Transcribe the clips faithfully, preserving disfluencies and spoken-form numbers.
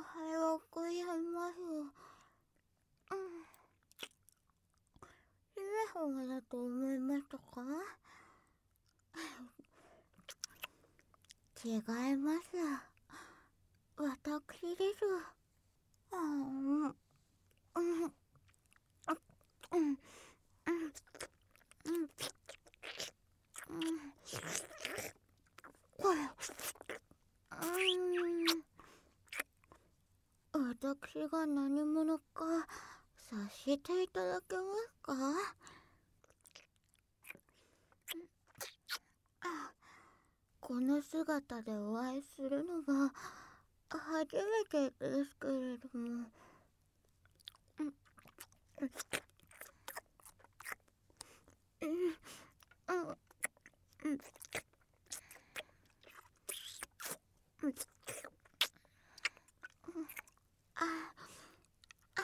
はようございます。うん。姫様だと思いましたか？違います。私です。あん、うん、うん、うん、うん、うん、うん、これ、うん、私が何者か察していただけますか？この姿でお会いするのは初めてですけれども、うん、うん、うん、うん、うん、あ、あ、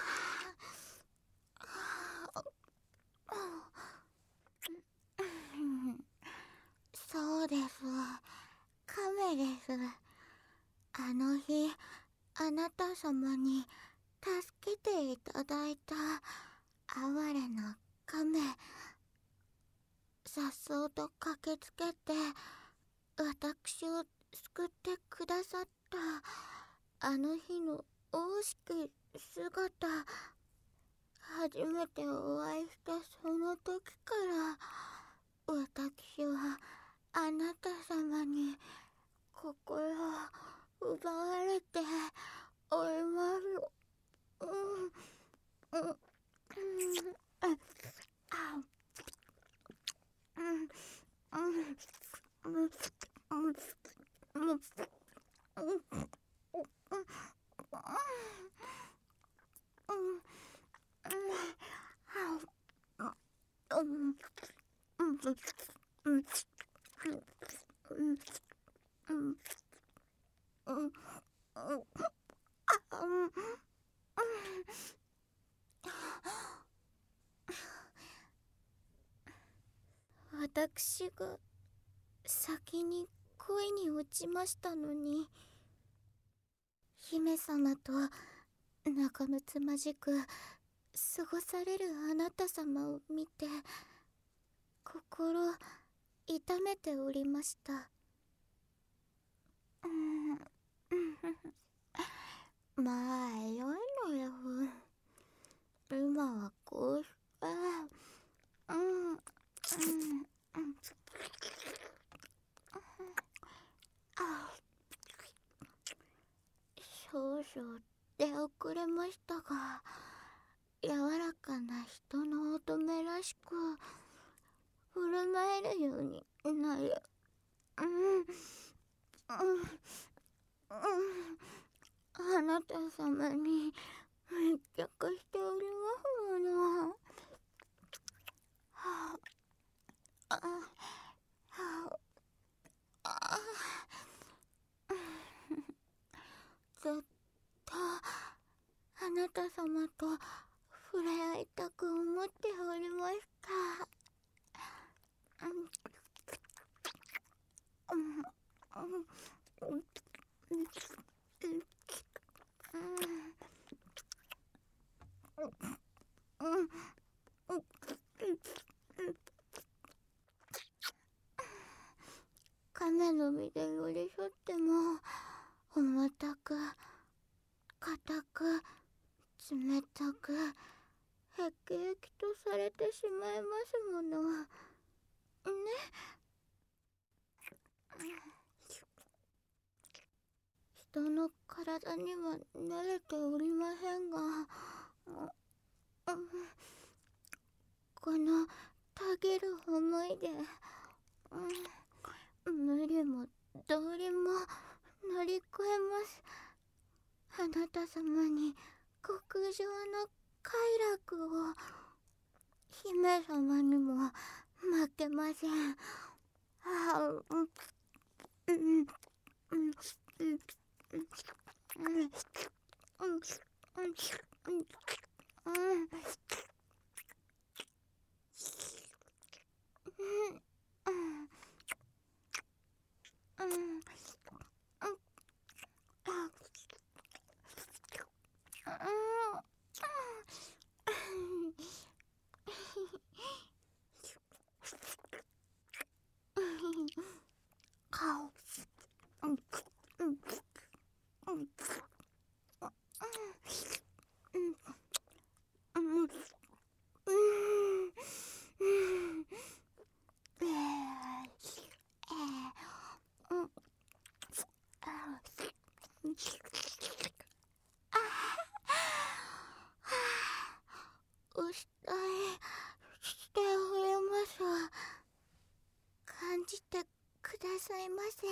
そうです。亀です。あの日、あなた様に助けていただいた哀れな亀、さっそうと駆けつけて私を救ってくださったあの日の大しき姿、初めてお会いしたその時から私はあなた様に心を奪われております。うん、うん、うん、あ、うん、うん、うん、うん、うん、うん、うん、私が先に恋に落ちましたのに、姫様と仲睦まじく過ごされるあなた様を見て心痛めておりました。うん、まあ良いのよ。今はこうして、うん、うん、うん、あ、少々出遅れましたが、柔らかな人の乙女らしく振る舞えるようになる。うん、うん、うん、あなた様に密着しておりますもの。はあ、あ、はあ、あ、ずっとあなた様と触れ合いたく思っておりました。うん、うん、うん、うん、うん、うん、亀の実で寄り添っても重たく硬く冷たくへきへきとされてしまいますものね。人の体には慣れておりませんが、このたぎる思いで、無理も道理も乗り越えます。あなた様に極上の快楽を、姫様にも負けません。あ、うん、うん、うん、うん、うん、うん、うん、うん、うん、うん、 お慕いしております。感じてくださいませ。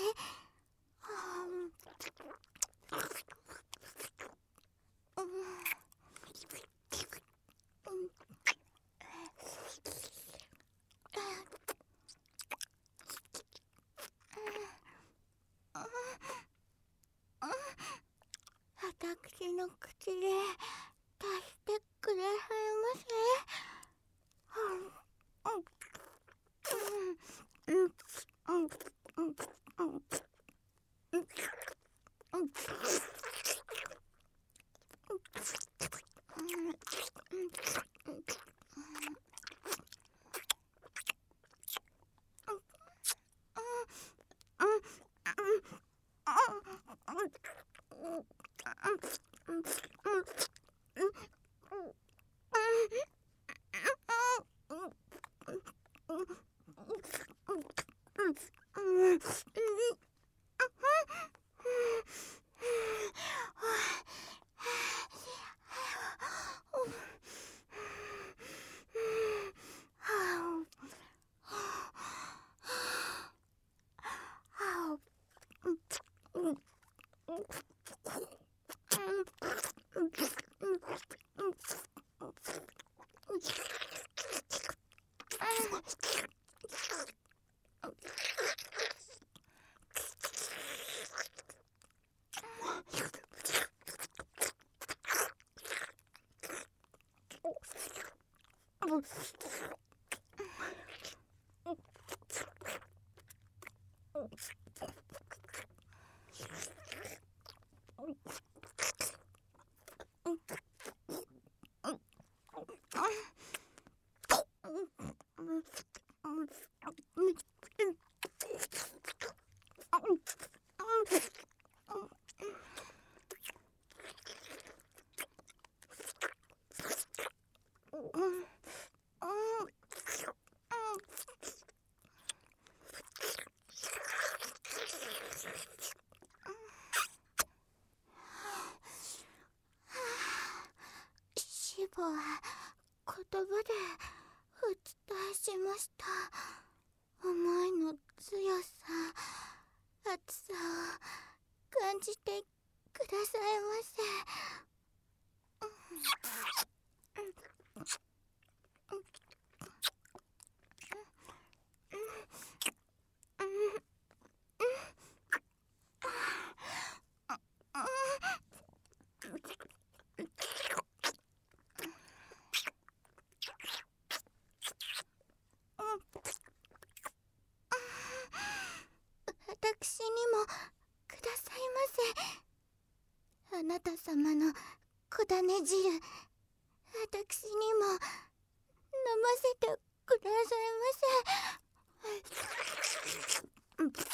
私の口で足してくださいませ。死母は言葉でお伝えしました。思いの強さ、熱さを感じてくださいませ。私にもくださいませ。あなた様の小種汁、私にも飲ませてくださいませ。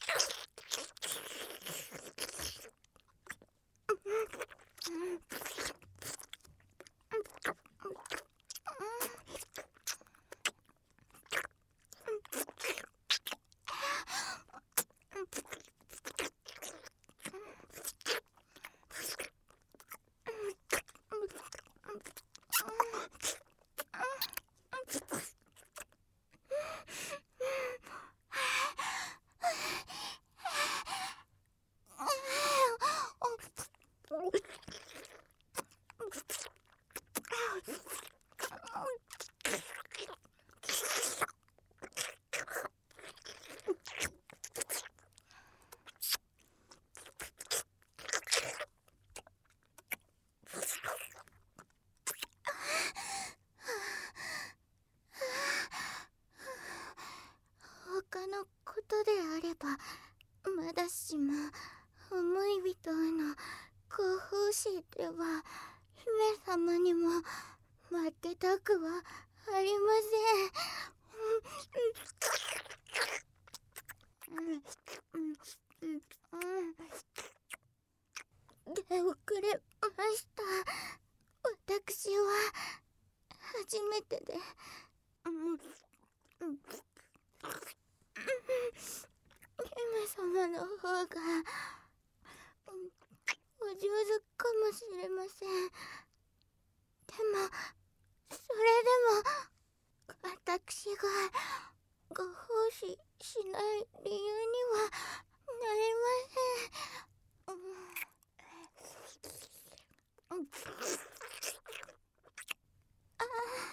他のことであればまだしも、思い人の広報誌では姫様にも負けたくはありません。 出遅れました。私は初めてで、姫様の方がお上手かもしれません。でもそれでも私がご奉仕しない理由にはなりません。あ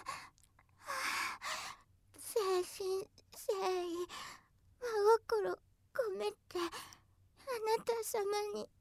誠心誠意真心込めてあなた様に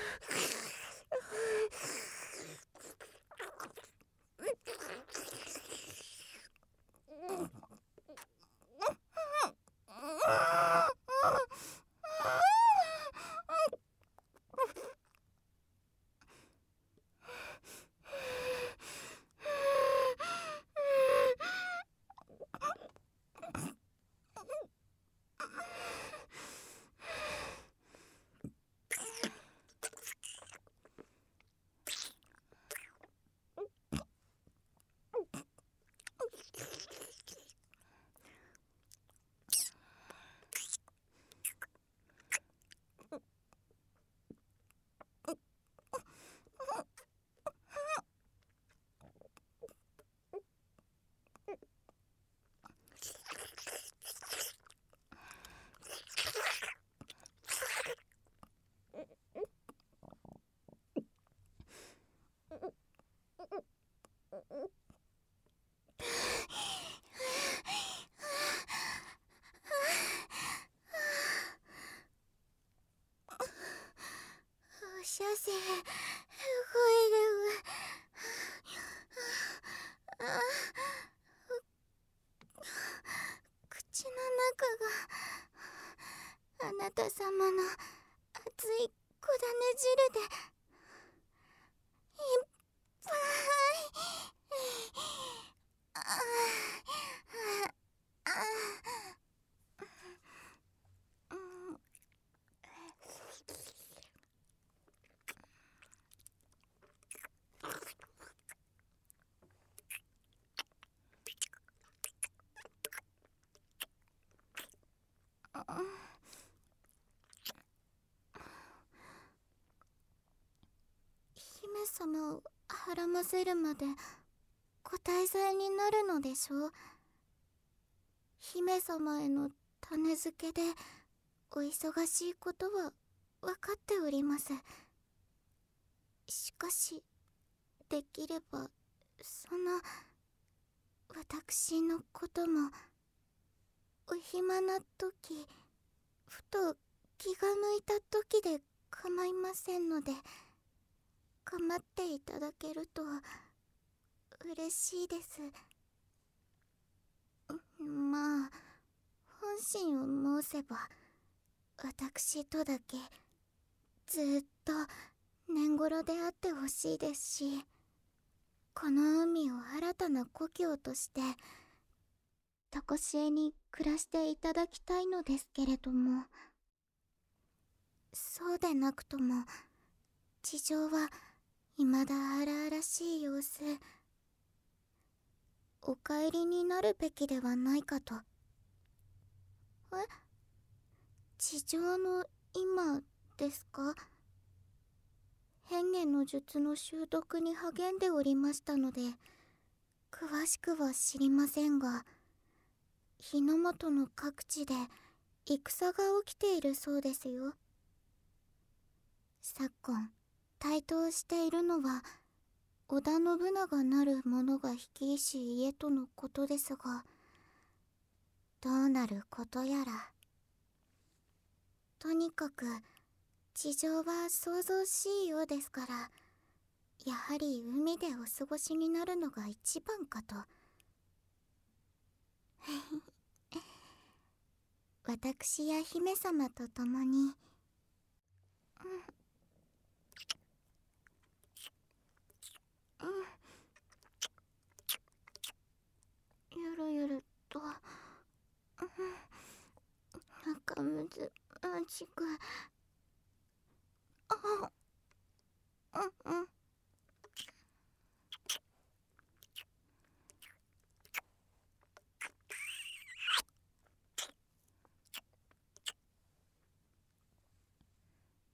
放射線増える。口の中があなた様の熱い小種汁でいっぱい。ああ姫様をはらませるまでご大罪になるのでしょう。姫様への種付けでお忙しいことは分かっております。しかしできればその私のこともお暇な時、ふと気が向いた時で構いませんので構っていただけると嬉しいです。まあ本心を申せば私とだけずっと年頃であってほしいですし、この海を新たな故郷としてとこしえに暮らしていただきたいのですけれども、そうでなくとも地上は未だ荒々しい様子。お帰りになるべきではないかと。え？地上の今ですか？変化の術の習得に励んでおりましたので詳しくは知りませんが、日の本の各地で戦が起きているそうですよ。昨今台頭しているのは織田信長なる者が率いし家とのことですが、どうなることやら。とにかく地上は騒々しいようですから、やはり海でお過ごしになるのが一番かと。私や姫様と共に、うん、ゆるゆると、うん、仲むずまじく、あ、うんう